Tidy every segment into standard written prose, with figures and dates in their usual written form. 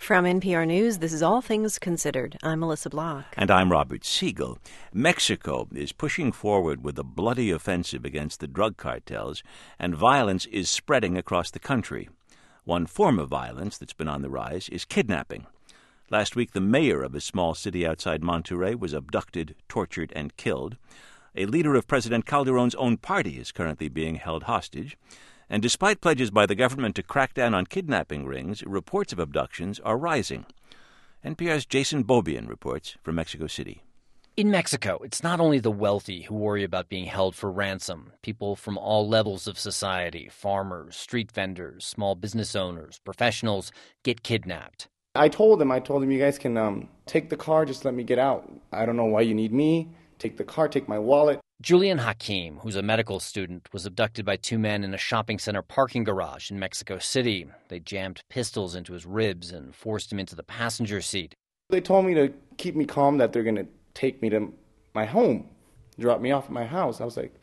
From NPR News, this is All Things Considered. I'm Melissa Block. And I'm Robert Siegel. Mexico is pushing forward with a bloody offensive against the drug cartels, and violence is spreading across the country. One form of violence that's been on the rise is kidnapping. Last week, the mayor of a small city outside Monterrey was abducted, tortured, and killed. A leader of President Calderon's own party is currently being held hostage. And despite pledges by the government to crack down on kidnapping rings, reports of abductions are rising. NPR's Jason Beaubien reports from Mexico City. In Mexico, it's not only the wealthy who worry about being held for ransom. People from all levels of society, farmers, street vendors, small business owners, professionals, get kidnapped. I told them, you guys can take the car, just let me get out. I don't know why you need me. Take the car, take my wallet. Julian Hakim, who's a medical student, was abducted by two men in a shopping center parking garage in Mexico City. They jammed pistols into his ribs and forced him into the passenger seat. They told me to keep me calm, that they're going to take me to my home, drop me off at my house. I was like,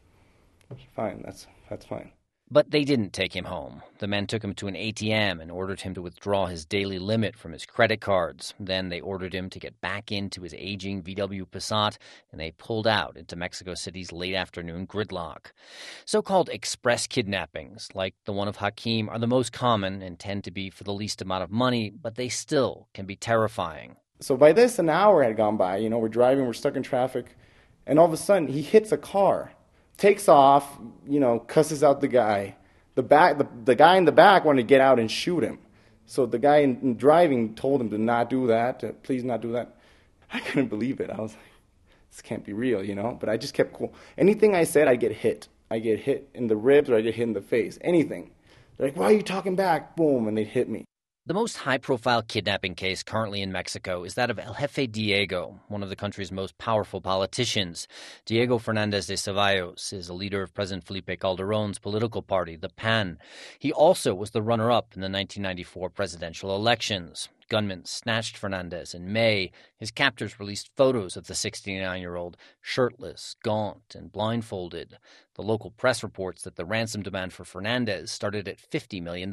fine, that's fine. But they didn't take him home. The men took him to an ATM and ordered him to withdraw his daily limit from his credit cards. Then they ordered him to get back into his aging VW Passat, and they pulled out into Mexico City's late afternoon gridlock. So-called express kidnappings, like the one of Hakim, are the most common and tend to be for the least amount of money, but they still can be terrifying. So by this, an hour had gone by. We're driving, we're stuck in traffic, and all of a sudden he hits a car. Takes off, cusses out the guy. The guy in the back wanted to get out and shoot him. So the guy in driving told him to not do that, to please not do that. I couldn't believe it. I was like, this can't be real, But I just kept cool. Anything I said, I get hit. I get hit in the ribs or I get hit in the face. Anything. They're like, why are you talking back? Boom, and they'd hit me. The most high-profile kidnapping case currently in Mexico is that of El Jefe Diego, one of the country's most powerful politicians. Diego Fernández de Ceballos is a leader of President Felipe Calderón's political party, the PAN. He also was the runner-up in the 1994 presidential elections. Gunmen snatched Fernandez in May. His captors released photos of the 69-year-old shirtless, gaunt, and blindfolded. The local press reports that the ransom demand for Fernandez started at $50 million.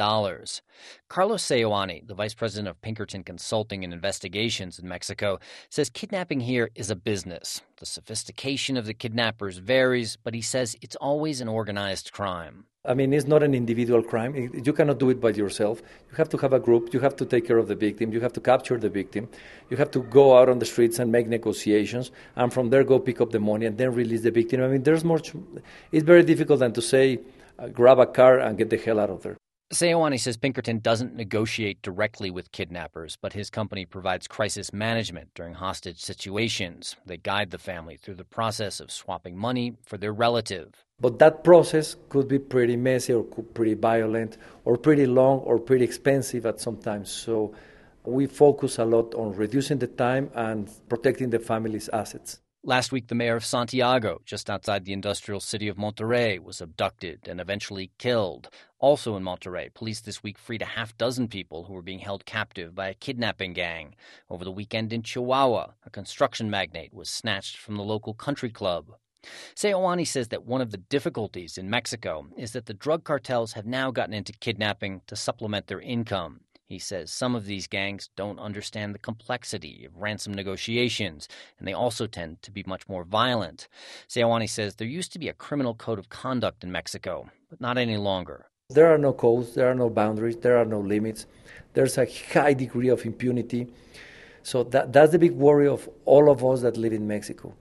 Carlos Seoane, the vice president of Pinkerton Consulting and Investigations in Mexico, says kidnapping here is a business. The sophistication of the kidnappers varies, but he says it's always an organized crime. It's not an individual crime. You cannot do it by yourself. You have to have a group. You have to take care of the victim. You have to capture the victim. You have to go out on the streets and make negotiations, and from there go pick up the money and then release the victim. There's much. It's very difficult than to say, grab a car and get the hell out of there. Seoane says Pinkerton doesn't negotiate directly with kidnappers, but his company provides crisis management during hostage situations. They guide the family through the process of swapping money for their relative. But that process could be pretty messy or pretty violent or pretty long or pretty expensive at some times. So we focus a lot on reducing the time and protecting the family's assets. Last week, the mayor of Santiago, just outside the industrial city of Monterrey, was abducted and eventually killed. Also in Monterrey, police this week freed a half-dozen people who were being held captive by a kidnapping gang. Over the weekend in Chihuahua, a construction magnate was snatched from the local country club. Seoane says that one of the difficulties in Mexico is that the drug cartels have now gotten into kidnapping to supplement their income. He says some of these gangs don't understand the complexity of ransom negotiations, and they also tend to be much more violent. Seoane says there used to be a criminal code of conduct in Mexico, but not any longer. There are no codes, there are no boundaries, there are no limits. There's a high degree of impunity. So that's the big worry of all of us that live in Mexico.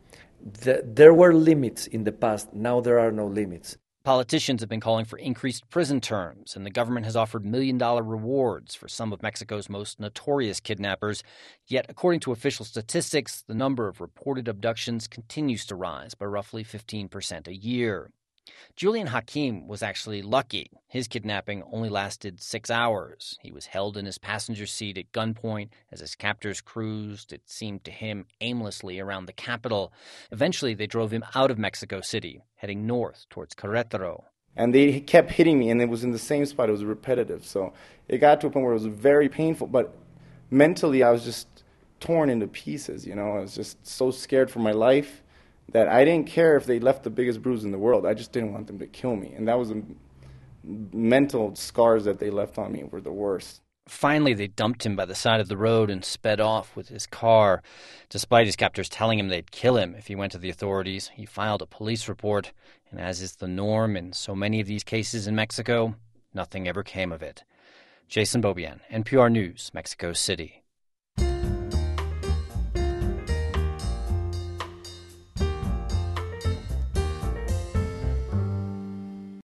There were limits in the past, now there are no limits. Politicians have been calling for increased prison terms, and the government has offered million-dollar rewards for some of Mexico's most notorious kidnappers. Yet, according to official statistics, the number of reported abductions continues to rise by roughly 15% a year. Julian Hakim was actually lucky. His kidnapping only lasted 6 hours. He was held in his passenger seat at gunpoint as his captors cruised, it seemed to him, aimlessly around the capital. Eventually, they drove him out of Mexico City, heading north towards Querétaro. And they kept hitting me, and it was in the same spot. It was repetitive. So it got to a point where it was very painful. But mentally, I was just torn into pieces, I was just so scared for my life that I didn't care if they left the biggest bruise in the world. I just didn't want them to kill me. And that was the mental scars that they left on me were the worst. Finally, they dumped him by the side of the road and sped off with his car. Despite his captors telling him they'd kill him if he went to the authorities, he filed a police report, and as is the norm in so many of these cases in Mexico, nothing ever came of it. Jason Beaubien, NPR News, Mexico City.